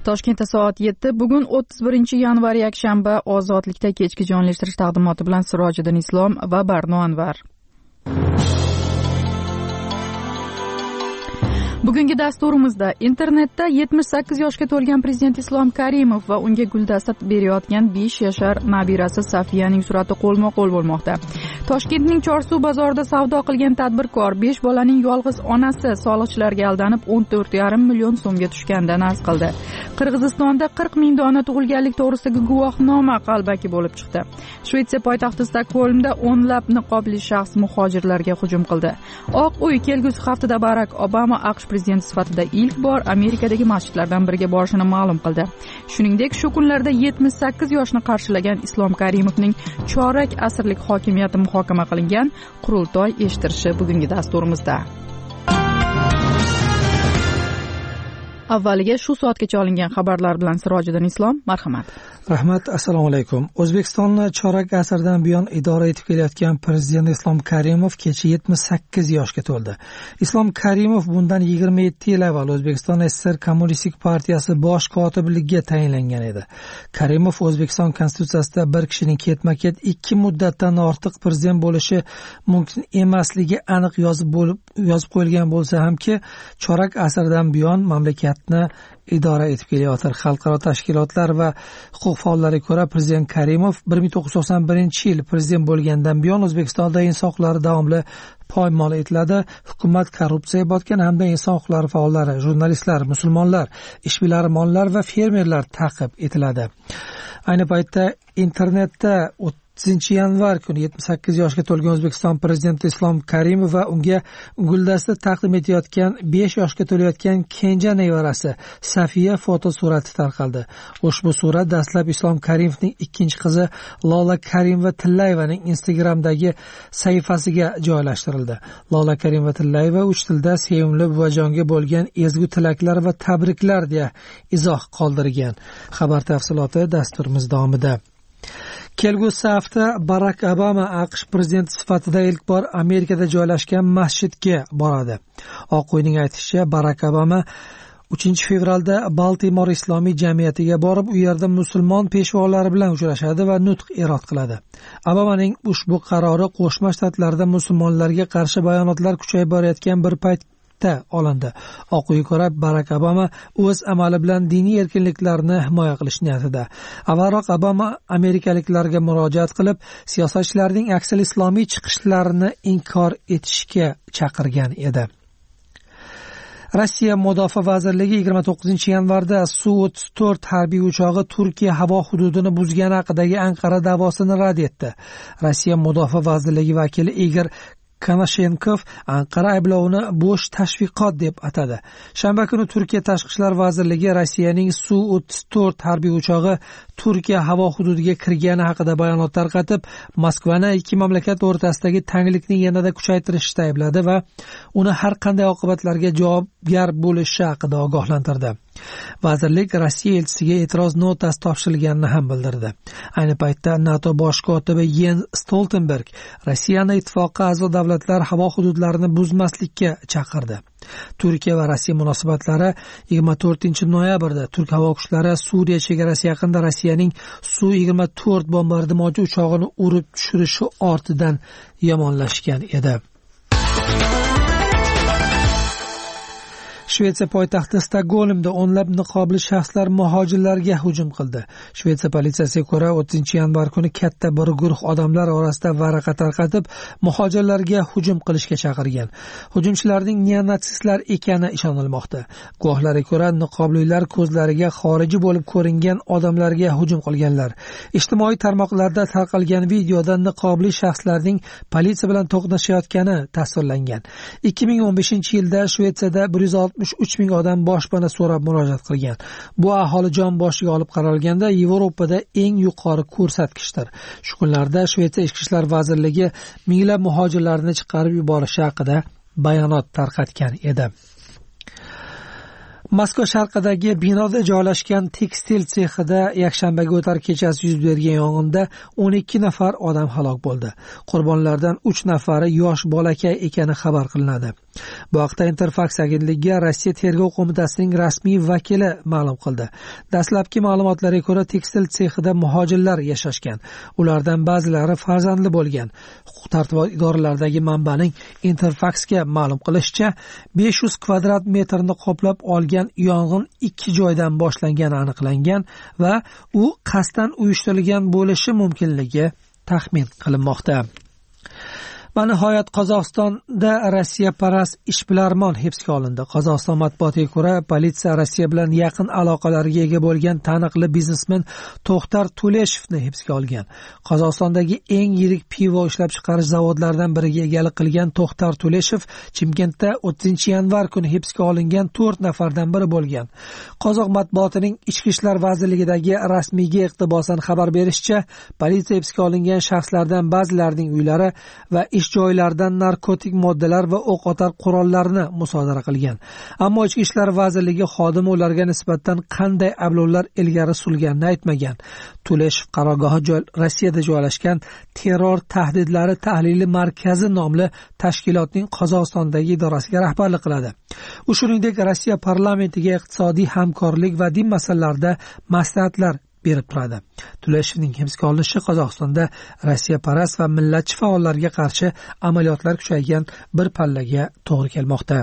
Toshkentda soat 7. Bugun 31 yanvar yakshanba. Ozodlikda kechki jonlashtirish taqdimoti bilan Sirojiddin Islom va Barno Anvar. Bugungi dasturimizda internetda 78 yoshga to'lgan prezident Islom Karimov va unga guldasta berayotgan 5 yashar nabirasi Safiyaning surati qo'lma-qo'l bo'lmoqda. Toshkentning Chorsuv bozorida savdo qilgan tadbirkor 5 bolaning yolg'iz onasi soliqchilarga aldanib 14,5 million so'mga tushgandan arz qildi. Qirg'izistonda 40 ming dona tug'ilganlik to'g'risidagi guvohnoma qalbaki bo'lib chiqdi. Shvetsiya poytaxti Stokgolmda o'nlab niqobli shaxs muhojirlarga hujum qildi. Oq uy kelgusi haftada Barak Obama AQSh prezidenti sifatida ilk bor Amerikadagi masjidlardan biriga borishini ma'lum qildi. Shuningdek, shu kunlarda 78 yoshni qarshilagan Islom Karimovning chorak asrlik hokimiyati muhokama qilingan qurultoy eshittirishi bugungi dasturimizda. Avvaliga shu soatgacha olingan xabarlar bilan Sirojiddin Islom, marhamat. Rahmat, assalomu alaykum. O'zbekistonni chorak asrdan buyon idora etib kelayotgan prezident Islom Karimov kecha 78 yoshga to'ldi. Islom Karimov bundan 27 yil avval O'zbekiston SSR Kommunistik partiyasi bosh kotibligiga tayinlangan edi. Karimov O'zbekiston konstitutsiyasida bir kishining ketma-ket 2 muddatdan ortiq prezident bo'lishi mumkin emasligi aniq yozib qo'yilgan bo'lsa hamki, chorak asrdan buyon mamlakatni idora etib kelayotir. Xalqaro tashkilotlar va huquq faollariga ko'ra prezident Karimov 1991-yil prezident bo'lgandan buyon O'zbekistonda inson huquqlari davomli poymol etiladi. Hukumat korrupsiyaga botgan hamda inson huquqlari faollari, jurnalistlar, musulmonlar, ishbilarmonlar va fermerlar ta'qib etiladi. Ayni paytda internetda 30 yanvar kuni 78 yoshga to'lgan O'zbekiston prezidenti Islom Karimov va unga guldasta taqdim etayotgan 5 yoshga to'layotgan kenja nevarasi Safiya fotosurati tarqaldi. Ushbu surat dastlab Islom Karimovning ikkinchi qizi Lola Karimova-Tillayevaning Instagramdagi sahifasiga joylashtirildi. Lola Karimova-Tillayeva 3 tilda sevimli buvajonga bo'lgan ezgu tilaklar va tabriklar deya izoh qoldirgan. Xabar tafsiloti dasturimiz davomida. Kelgusi hafta Barak Obama AQSh prezidenti sifatida ilk bor Amerikada joylashgan masjidga boradi. Oq uyning aytishicha, Barak Obama 3-fevralda Baltimore islomiy jamiyatiga borib, u yerda musulmon peshvolari bilan uchrashadi va nutq irod qiladi. Obamaning ushbu qarori Qo'shma Shtatlarda musulmonlarga qarshi bayonotlar kuchayib borayotgan bir payt olindi. Oq uyga ko'ra, Barak Obama o'z amali bilan diniy erkinliklarni himoya qilish niyatida. Avvalroq Obama amerikaliklarga murojaat qilib, siyosatchilarning aksal islomiy chiqishlarini inkor etishga chaqirgan edi. Rossiya Mudofaa vazirligi 29 yanvarda Su-34 harbiy uchog'i Turkiya havo hududini buzgani haqidagi Anqara da'vosini rad etdi. Rossiya Mudofaa vazirligi vakili Igor Konashenkov Anqara ayblovini bo'sh tashviqot deb atadi. Shanba kuni Turkiya Tashqi ishlar vazirligi Rossiyaning Su-34 harbiy uchog'i Turkiya havo hududiga kirgani haqida bayonot tarqatib, Moskvani ikki mamlakat o'rtasidagi tanglikni yanada kuchaytirishda aybladi va uni har qanday oqibatlarga javobgar bo'lishi haqida ogohlantirdi. Vazirlik Rossiya elchisiga e'tiroz notasi topshirilganini ham bildirdi. Ayni paytda NATO bosh kotibi Jens Stoltenberg Rossiyani ittifoqqa a'zo davlatlar havo hududlarini buzmaslikka chaqirdi. Turkiya va Rossiya munosabatlari 24-noyabrda Turk havo kuchlari Suriya chegarasi yaqinida Rossiyaning Su-24 bombardimonchi uchog'ini urib tushirishi ortidan yomonlashgan edi. Shvetsiya poytaxti Stokgolmda o'nlab niqobli shaxslar muhojirlarga hujum qildi. Shvetsiya politsiyasiga ko'ra 30 yanvar kuni katta bir guruh odamlar orasida varaqa tarqatib, muhojirlarga hujum qilishga chaqirgan. Hujumchilarning neonatsistlar ekani ishonilmoqda. Guvohlarga ko'ra, niqoblilar ko'zlariga xorijiy bo'lib ko'ringan odamlarga hujum qilganlar. Ijtimoiy tarmoqlarda tarqalgan videoda niqobli shaxslarning politsiya bilan to'qnashayotgani tasvirlangan. 2015-yilda Shvetsiyada 163 ming odam boshpana so'rab murojaat qilgan. Bu aholi jon boshiga olib qaralganda Yevropada eng yuqori ko'rsatkichdir. Shu kunlarda Shvetsiya Ichki ishlar vazirligi minglab muhojirlarni chiqarib yuborishi haqida bayonot tarqatgan edi. Moskva sharqidagi binoda joylashgan tekstil sexida yakshanbaga o'tar kechasi yuz bergan yong'inda 12 nafar odam halok bo'ldi. Qurbonlardan 3 nafari yosh bolakay ekani xabar qilinadi. Bu haqda Interfax agentligiga Rossiya tergov qo'mitasining rasmiy vakili ma'lum qildi. Dastlabki ma'lumotlarga ko'ra, tekstil sexida muhojirlar yashashgan. Ulardan ba'zilari farzandli bo'lgan. Huquq-tartibot idoralaridagi manbaning Interfaxga ma'lum qilishicha, 500 kvadrat metrni qoplab olgan yong'in 2 joydan boshlangani aniqlangan va u qasddan uyushtirilgan bo'lishi mumkinligi taxmin qilinmoqda. Va nihoyat Qozog'istonda Rossiyaparast ishbilarmon hibsga olindi. Qozog'iston matbuotiga ko'ra, politsiya Rossiya bilan yaqin aloqalarga ega bo'lgan taniqli biznesmen To'xtar Tuleshevni hibsga olgan. Qozog'istondagi eng yirik pivo ishlab chiqarish zavodlaridan biriga egalik qilgan To'xtar Tuleshev Chimkentda 30-yanvar kuni hibsga olingan 4 nafardan biri bo'lgan. Qozoq matbuotining Ichki ishlar vazirligidagi rasmiyga iqtibosan xabar berishicha, politsiya hibsga olingan shaxslardan ba'zilarining uylari va joylardan narkotik moddalar va o'q-otar qurollarni musodara qilgan. Ammo Ichki ishlar vazirligi xodimi ularga nisbatan qanday ayblovlar ilgari surilganini aytmagan. Tuleshev qarorgohi Rossiyada joylashgan Terror tahdidlari tahlili markazi nomli tashkilotning Qozog'istondagi idorasiga rahbarlik qiladi. U shuningdek Rossiya parlamentiga iqtisodiy hamkorlik va din masalalarida maslahatlar berib turadi. Tuleshevning hibsga olinishi Qozog'istonda Rossiyaparast va millatchi faollarga qarshi amaliyotlar kuchaygan bir pallaga to'g'ri kelmoqda.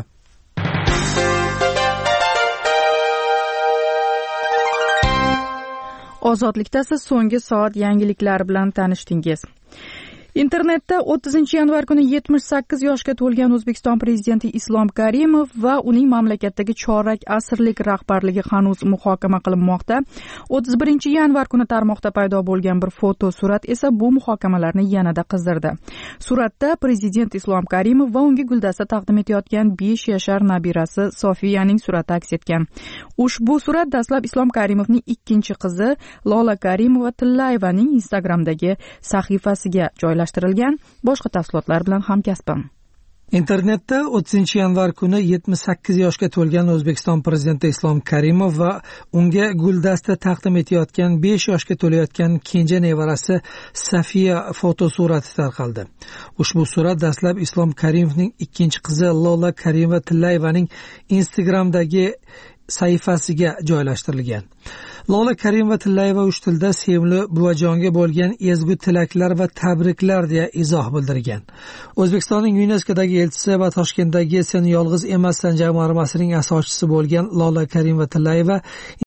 Ozodlikda siz so'nggi soat yangiliklari bilan tanishdingiz. Internetda 30-yanvar kuni 78 yoshga to'lgan O'zbekiston prezidenti Islom Karimov va uning mamlakatdagi chorak asrlik rahbarligi hanuz muhokama qilinmoqda. 31-yanvar kuni tarmoqda paydo bo'lgan bir foto surat esa bu muhokamalarni yanada qizdirdi. Suratda prezident Islom Karimov va unga guldasta taqdim etayotgan 5 yashar nabirasi Sofiyaning surati aks etgan. Ushbu surat dastlab Islom Karimovning ikkinchi qizi Lola Karimova-Tillayevaning Instagramdagi sahifasiga joylashtirilgan. Boshqa tafsilotlar bilan hamkasbim. Internetda 30-yanvar kuni 78 yoshga to'lgan O'zbekiston prezidenti Islom Karimov va unga guldasta taqdim etayotgan 5 yoshga to'layotgan kenja nevarasi Safiya fotosurati tarqaldi. Ushbu surat dastlab Islom Karimovning ikkinchi qizi Lola Karimova-Tillayevaning Instagramdagi sahifasiga joylashtirilgan. Lola Karimova-Tillayeva uch tilda sevimli buvajonga bo'lgan ezgu tilaklar va tabriklar deya izoh bildirgan. O'zbekistonning UNESCOdagi elchisi va Toshkentdagi Sen yolg'iz emassan jamg'armasining asoschisi bo'lgan Lola Karimova-Tillayeva